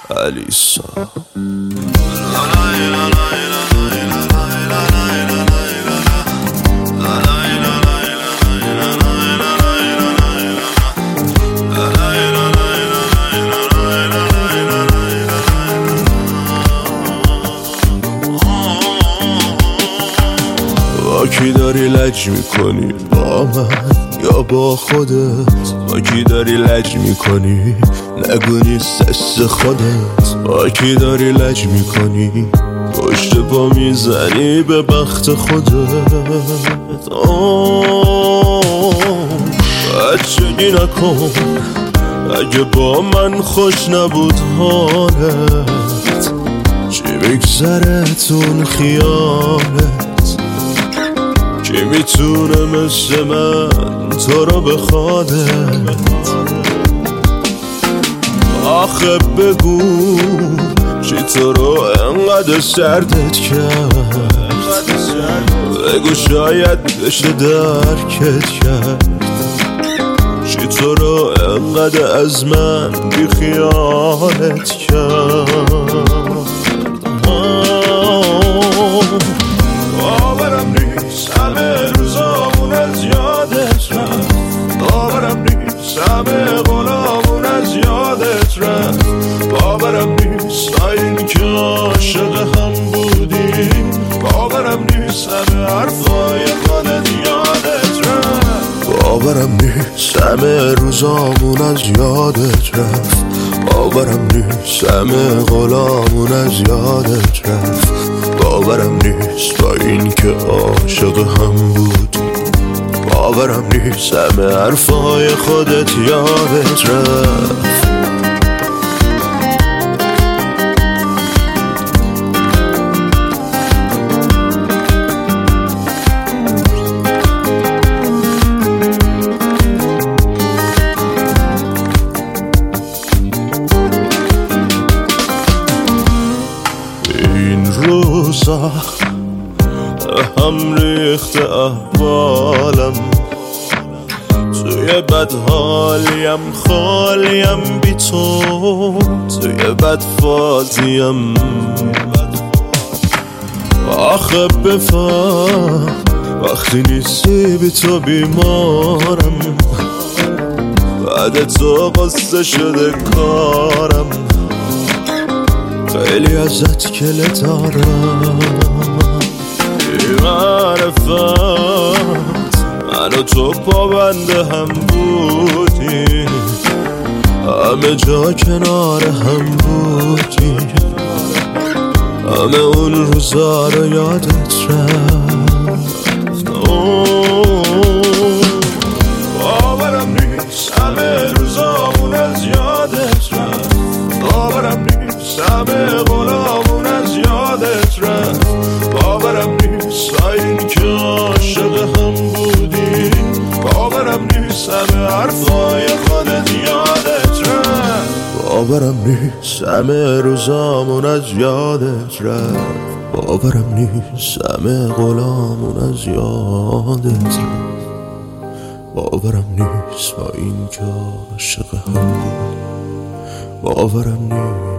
الیسا. با کی داری لج میکنی؟ با من یا با خودت؟ با کی داری لج میکنی؟ نگو نیست دست خودت. با کی داری لج میکنی؟ پشت پا میزنی به بخت خودت. بچگی نکن اگه با من خوش نبود حالت. چی میگذره تون خیالت؟ کی میتونه مثل من تو رو بخوادت؟ آخه بگو چی تو رو انقدر سردت کرد؟ بگو شاید بشه درکت کرد. چی تو رو انقدر از من بی خیالت کرد؟ باورم نیست همه روزامون از یادت رفت. باورم نیست همه غلامون از یادت رفت. باورم نیست تا این که عاشق هم بودیم. باورم نیست همه حرفای خودت یادت رفت. باورم نیست همه روزامون از یادت رفت. باورم نیست همه غلامون از یادت رفت. باورم نیست با این که عاشق هم بودی. باورم نیست همه حرفای خودت یادت رفت. این روزا هم ریخته احوالم. توی بد حالیم خالیم بی تو. توی بد فازیم. آخه بفهم وقتی نیستی بی تو بیمارم. بعد تو قصه شده کارم. خیلی ازت کله دارم. بی معرفت من و تو پابنده هم بودیم. همه جا کنار هم بودیم. همه اون روزا رو یادت رفت. باورم نیست همه روزامون از یادت رفت. باورم نیست همه غلامون از یادت رفت. باورم نیست تا این که عاشق هم بودی. باورم نیست همه حرفای خودت یادت رفت. باورم نیست همه روزامون از یادت رفت. باورم نیست همه غلامون از یادت رفت. باورم نیست با این که عاشق هم بود. باورم نیست